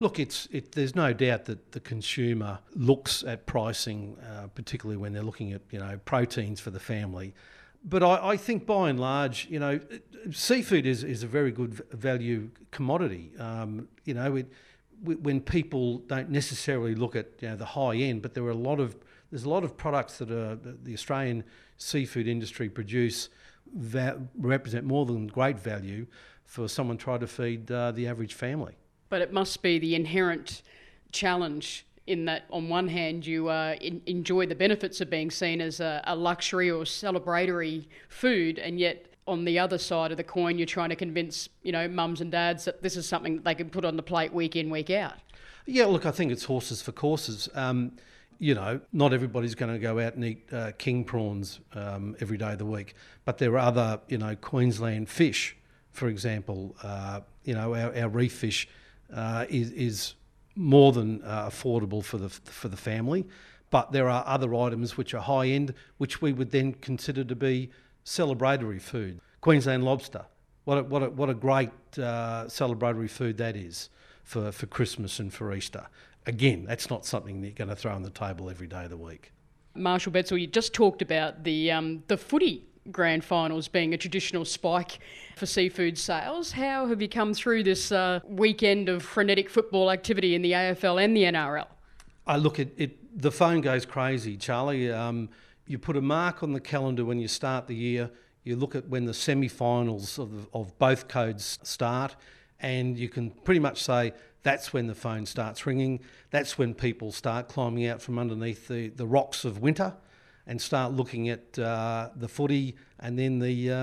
Look, there's no doubt that the consumer looks at pricing, particularly when they're looking at proteins for the family. But I think by and large, seafood is a very good value commodity. When people don't necessarily look at the high end, but there's a lot of products that the Australian seafood industry produce that represent more than great value for someone trying to feed the average family. But it must be the inherent challenge in that, on one hand, you enjoy the benefits of being seen as a luxury or celebratory food, and yet on the other side of the coin, you're trying to convince, mums and dads that this is something that they can put on the plate week in, week out. Yeah, look, I think it's horses for courses. Not everybody's going to go out and eat king prawns every day of the week, but there are other, Queensland fish, for example. Our reef fish is more than affordable for the family, but there are other items which are high end, which we would then consider to be celebratory food. Queensland lobster, what a great celebratory food that is for Christmas and for Easter. Again, that's not something that you're going to throw on the table every day of the week. Marshall Betzel, you just talked about the footy grand finals being a traditional spike for seafood sales. How have you come through this weekend of frenetic football activity in the AFL and the NRL? I look at it. The phone goes crazy, Charlie. You put a mark on the calendar when you start the year. You look at when the semi-finals of both codes start, and you can pretty much say that's when the phone starts ringing. That's when people start climbing out from underneath the rocks of winter and start looking at the footy, and then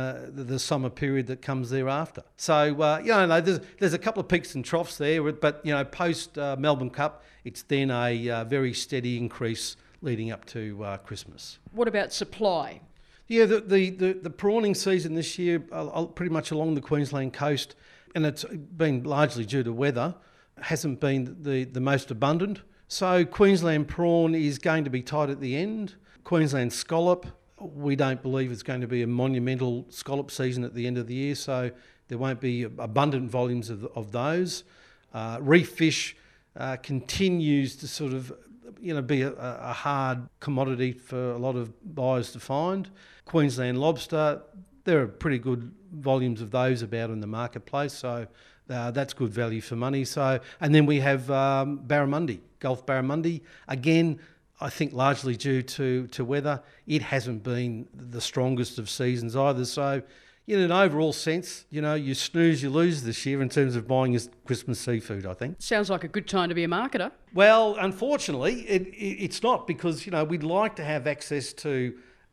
the summer period that comes thereafter. So there's a couple of peaks and troughs there, but post Melbourne Cup, it's then a very steady increase leading up to Christmas. What about supply? Yeah, the prawning season this year, pretty much along the Queensland coast, and it's been largely due to weather, hasn't been the most abundant. So Queensland prawn is going to be tight at the end. Queensland scallop, we don't believe it's going to be a monumental scallop season at the end of the year, so there won't be abundant volumes of those. Reef fish continues to sort of be a hard commodity for a lot of buyers to find. Queensland lobster, there are pretty good volumes of those about in the marketplace, so that's good value for money. So, and then we have barramundi, Gulf barramundi. Again, I think largely due to weather, it hasn't been the strongest of seasons either. So, in an overall sense, you snooze, you lose this year in terms of buying your Christmas seafood, I think. Sounds like a good time to be a marketer. Well, unfortunately, it's not, because, we'd like to have access to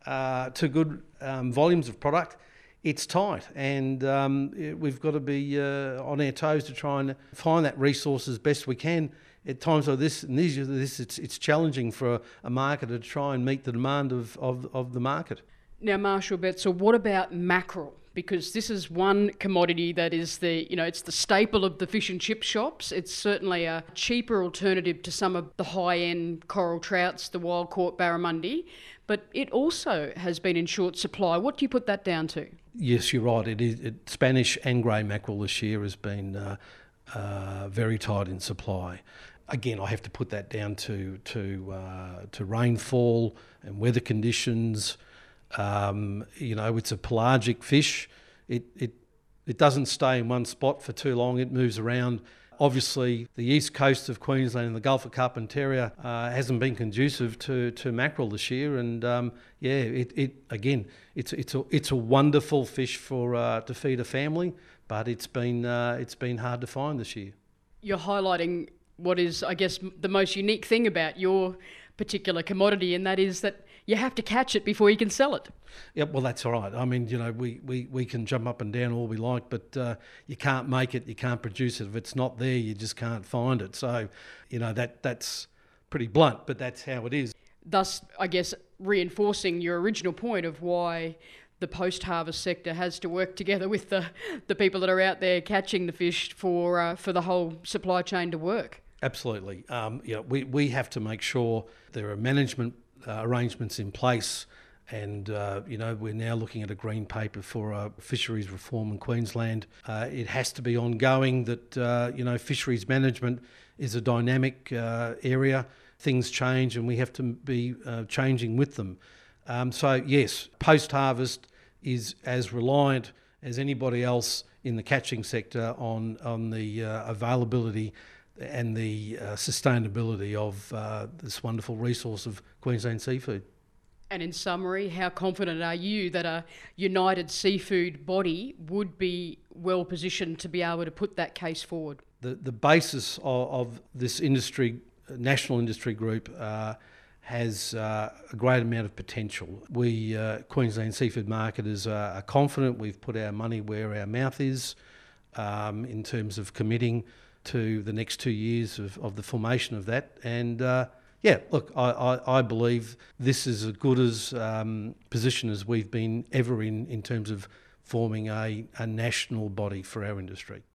good volumes of product. It's tight, and we've got to be on our toes to try and find that resource as best we can. At times like this, and these are this, it's challenging for a marketer to try and meet the demand of the market. Now, Marshall Betzel, what about mackerel? Because this is one commodity that is it's the staple of the fish and chip shops. It's certainly a cheaper alternative to some of the high-end coral trouts, the wild caught barramundi, but it also has been in short supply. What do you put that down to? Yes, you're right. Spanish and grey mackerel this year has been very tight in supply. Again, I have to put that down to rainfall and weather conditions. It's a pelagic fish. It doesn't stay in one spot for too long. It moves around. Obviously, the east coast of Queensland and the Gulf of Carpentaria hasn't been conducive to mackerel this year. And it's a wonderful fish to feed a family, but it's been hard to find this year. You're highlighting what is, I guess, the most unique thing about your particular commodity, and that is that you have to catch it before you can sell it. Yeah, well, that's all right. I mean, we can jump up and down all we like, but you can't make it, you can't produce it. If it's not there, you just can't find it. So, that's pretty blunt, but that's how it is. Thus, I guess, reinforcing your original point of why the post-harvest sector has to work together with the people that are out there catching the fish for the whole supply chain to work. Absolutely. We have to make sure there are management arrangements in place And, we're now looking at a green paper for fisheries reform in Queensland. It has to be ongoing that, fisheries management is a dynamic area. Things change and we have to be changing with them. So, yes, post-harvest is as reliant as anybody else in the catching sector on the availability and the sustainability of this wonderful resource of Queensland seafood. And in summary, how confident are you that a united seafood body would be well positioned to be able to put that case forward? The basis of this industry, national industry group, has a great amount of potential. We, Queensland Seafood Marketers, are confident. We've put our money where our mouth is in terms of committing to the next 2 years of the formation of that. And I believe this is as good as position as we've been ever in terms of forming a national body for our industry.